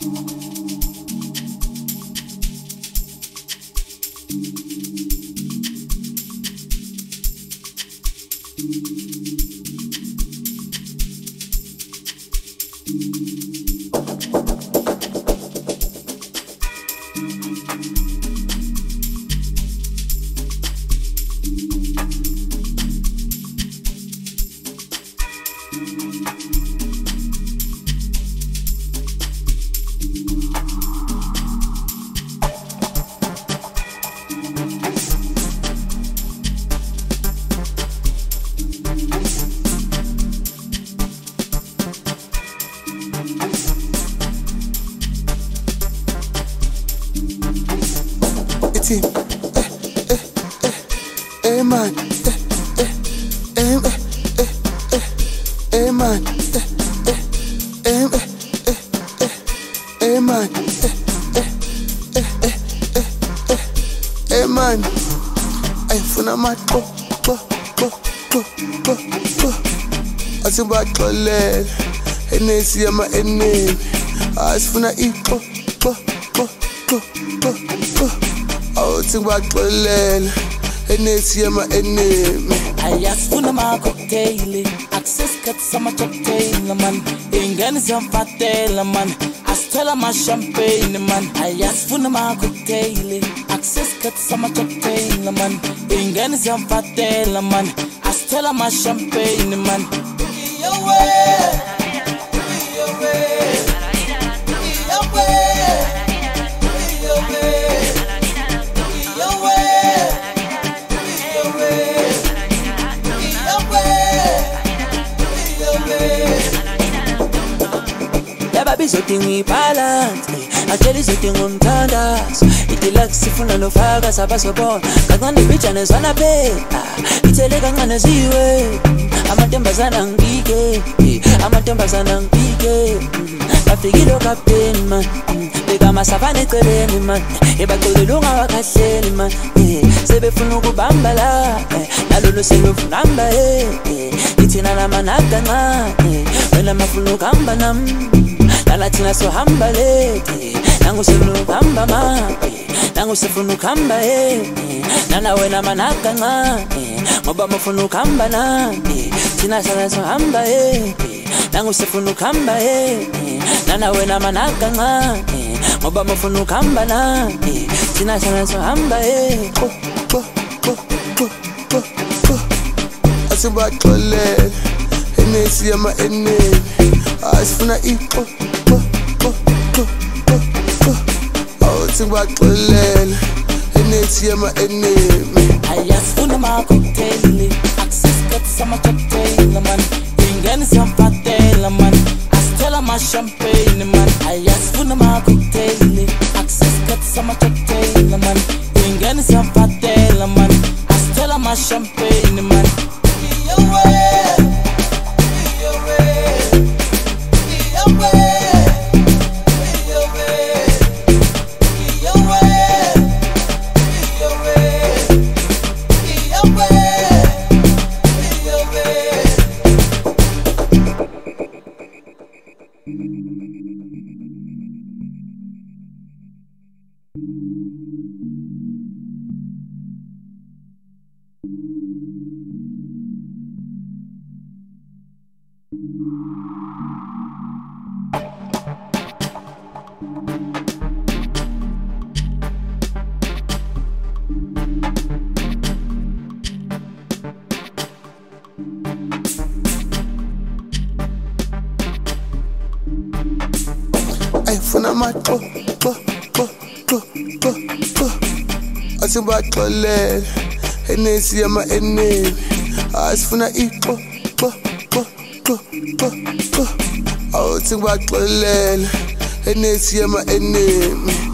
Asibaxolele enesi yama enemi asifuna iqo awuthi ngibaxolele enesi yama enemi ayasifuna ama-cocktail access khathi sama-cocktail man ingane ziyamfatela man asithela ama-champagne man ayasifuna ama-cocktail access khathi sama-cocktail man ingane ziyamfatela man asithela ama-champagne man. Bizodinga ibalance akela izodinga umthandazo itilak sifuna nofaka sabasobona kancane ibijane zona phela ithele kancane ziwe amantombazana ngibike bafikile okapteni man beka masafana eceleni man ebacolela ungawakhahleli man sebefuna ukubamba la nalolo selofunamba ithina lamanaka ncane wena mafuna ukuhamba nami Latina so hamba late, nangu sifunu kamba nangu sifunu kamba nana wena manaka ngoba mafunu kamba tina sana so hamba nangu sifunu kamba nana wena manaka ngoba mafunu kamba tina sana so hamba asibaxolele enesi yama enemi asifuna iqo awuthi ngibaxolele enesi yama enemi ayasifuna ama-cocktail access khathi sama-cocktail man ingane ziyamfatela man asithela ama-champagne man ayasifuna ama-cocktail access khathi sama-cocktail man ingane ziyamfatela man asithela ama-champagne man. Ayifuna maqo asibaxolele enesi yama enemi asifuna iqo awuthi ngibaxolele enesi yama enemi